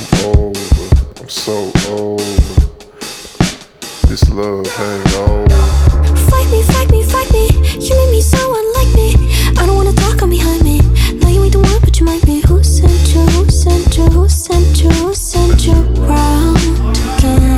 over, I'm so over. This love hangover. Fight me, fight me, fight me. You made me so unlike me. I don't wanna talk on behind me. Now you ain't the one, but you might be. Who sent you, who sent you, who sent you, who sent you round again?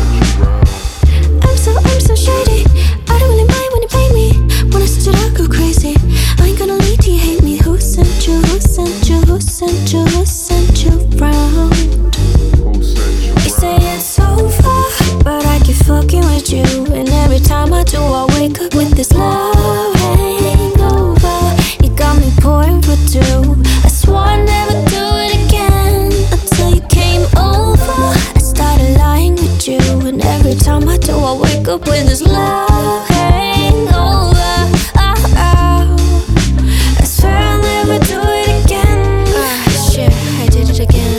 I'm so shady. I don't really mind when you pay me. When I switch it up, go crazy. I ain't gonna lead till you hate me. Who sent you, who sent you, who sent you, who sent you round? You say it's over, but I keep fucking with you. And every time I do, I wake up with this love hangover. You got me pouring for two. I swore I'd never do it again until you came over. I started lying with you. And every time I do, I wake up with this love hangover. I swear I'll never do it again. Shit, I did it again.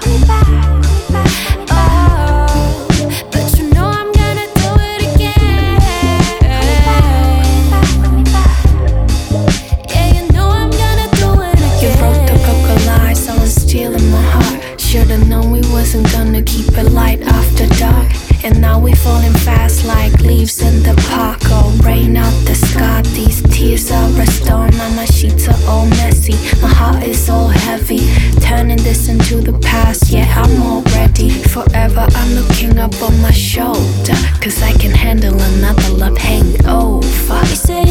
Should've known we wasn't gonna keep it light after dark. And now we falling fast like leaves in the park. Oh, rain out the sky, these tears are a storm. Now my sheets are all messy, my heart is all heavy. Turning this into the past, yeah, I'm all ready. Forever I'm looking up on my shoulder, cause I can handle another love hangover. You say